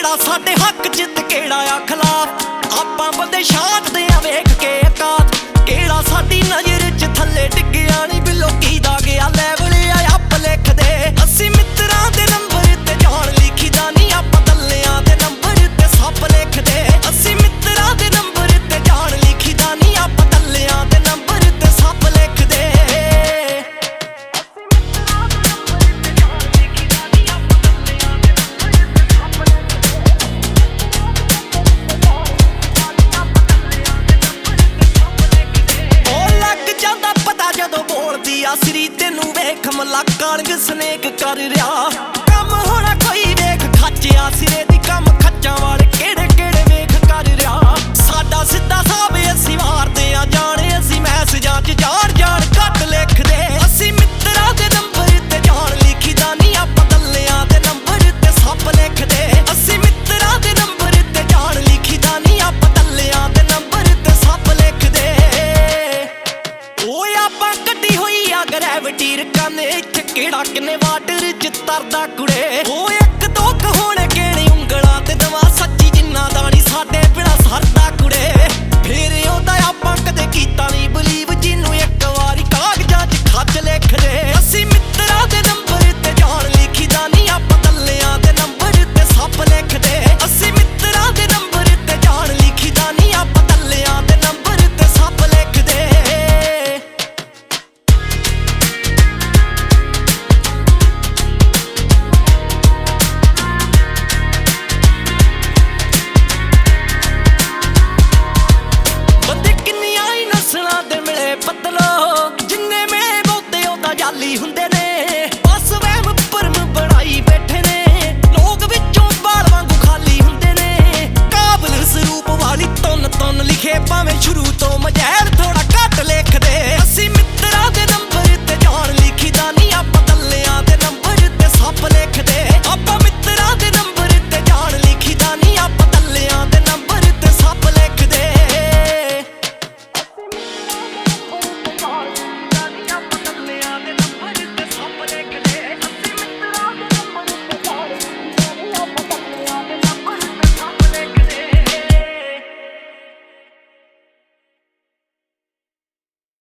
ਕਿਹੜਾ ਸਾਡੇ ਹੱਕ ਚ ਤੇ ਕਿਹੜਾ ਆ ਖਿਲਾਫ। ਆਪਾਂ ਬੰਦੇ ਛਾਂਟਦੇ ਆ ਵੇਖ ਕੇ ਔਕਾਤ, ਕਿਹੜਾ ਸਾਡੀ ਨਜ਼ਰ ਚ ਥੱਲੇ ਡਿੱਗਿਆ ਨੀ ਬਿੱਲੋ ਕੀ ਦਾ ਗਿਆ ਲੈਵਲ ਆ ਆਪ ਲਿਖਦੇ। ਅਸੀਂ ਮਿੱਤਰਾਂ ਦੇ ਨੰਬਰ ਤੇ ਜਾਣ ਲਿਖੀਦਾ ਨੀ, ਆਪਾਂ ਦੱਲਿਆਂ ਦੇ ਨੰਬਰ ਤੇ ਸੱਪ ਲਿਖਦੇ। ਅਸੀਂ ਮਿੱਤਰਾਂ ਦੇ ਨੰਬਰ ਤੇ ਜਾਣ ਲਿਖੀਦਾ ਨੀ, ਆਪਾਂ ਦੱਲਿਆਂ ਦੇ ਨੰਬਰ ਤੇ ਸੱਪ ਲਿਖਦੇ। ਜਦੋਂ ਬੋਲਦੀ ਆ ਸਰੀ ਤੈਨੂੰ ਵੇਖ ਮਲਾਕਾਂਗ ਸਨੇਕ ਕਰ ਰਿਹਾ ਕੰਮ ਹੋਣਾ ਕੋਈ ਵੇਖ ਖਾਚਿਆ ਸਿਰੇ ਦੀ ਕੰਮ ਖੱਚਾਂ ਵਾਲੇ ਕਿਹੜੇ ਕਿਹੜੇ ਵੇਖ ਕਰ ਰਿਹਾ। ਸਾਡਾ ਸਿੱਧਾ ਸਾਬ ਅਸੀਂ ਮਾਰਦੇ ਆ ਜਾਣੇ, ਅਸੀਂ ਮੈਸੇਜਾਂ ਚ ਜਾਣ ਜਾਣ ਘੱਟ ਲਿਖਦੇ। ਅਸੀਂ ਮਿੱਤਰਾਂ ਦੇ ਨੰਬਰ ਤੇ ਜਾਣ ਲਿਖੀਦਾ ਨੀ, ਆਪਾਂ ਦੱਲਿਆਂ ਦੇ ਨੰਬਰ ਤੇ ਸੱਪ ਲਿਖਦੇ। ਅਸੀਂ ਮਿੱਤਰਾਂ ਦੇ ਨੰਬਰ ਤੇ ਜਾਣ ਲਿਖੀਦਾ ਨੀ, ਆਪਾਂ ਦੱਲਿਆਂ ਦੇ ਨੰਬਰ ਤੇ ਸੱਪ ਲਿਖਦੇ। ਓਏ ਆਪਾਂ ਕੱਢੀ ਹੋਈ ਆ ਗ੍ਰੈਵਿਟੀ ਰਕਾਨੇ ਚ, ਕਿਹੜਾ ਕਿੰਨੇ ਵਾਟਰ ਚ ਤਰਦਾ ਕੁੜੇ। ਓ ਇੱਕ ਦੋ ਕ ਹੋਣੇ ਕਿਹੜੀ ਉਂਗਲਾਂ ਤੇ ਦਵਾ ਸੱਚੀ ਜਿੰਨਾ ਦਾ ਨੀ ਸਾਡੇ ਬਿਨਾ ਸਰਦਾ ਕੁੜੇ। ਫੇਰ ਉਹਦਾ ਆਪਾਂ ਕਦੇ ਕੀਤਾ ਨੀ ਬਲੀਵ, ਜਿਹਨੂੰ ਇੱਕ ਵਾਰੀ ਕਾਗਜ਼ਾਂ ਚ ਖੱਚ ਲਿਖਦੇ। ਅਸੀਂ ਮਿੱਤਰਾਂ ਦੇ ਨੰਬਰ ਤੇ ਜਾਣ ਲਿਖੀਦਾ ਨੀ, ਆਪਾਂ ਦੱਲਿਆਂ ਦੇ ਨੰਬਰ ਤੇ ਸੱਪ ਲਿਖਦੇ। ਅਸੀਂ ਮਿੱਤਰਾਂ ਦੇ ਨੰਬਰ ਤੇ ਜਾਣ ਲਿਖੀਦਾ ਨੀ, ਆਪਾਂ ਦੱਲਿਆਂ ਦੇ ਨੰਬਰ ਤੇ ਸੱਪ ਲਿਖਦੇ। ਦੇ ਮਿਲੇ ਪਤਲੋ ਜਿੰਨੇ ਮੇਰੇ ਬਹੁਤੇ ਉਹਦਾ ਜਾਲੀ ਹੁੰਦੇ ਨੇ, ਬਸ ਵਹਿਮ ਭਰਮ ਬਣਾਈ ਬੈਠੇ ਨੇ। ਲੋਕ ਵਿੱਚੋਂ ਬਾਲ ਵਾਂਗੂ ਖਾਲੀ ਹੁੰਦੇ ਨੇ, ਕਾਬਲ ਸਰੂਪ ਵਾਲੀ ਤੁੰਨ ਤੁੰਨ ਲਿਖੇ ਭਾਵੇਂ ਸ਼ੁਰੂ ਤੋਂ ਮਜੈ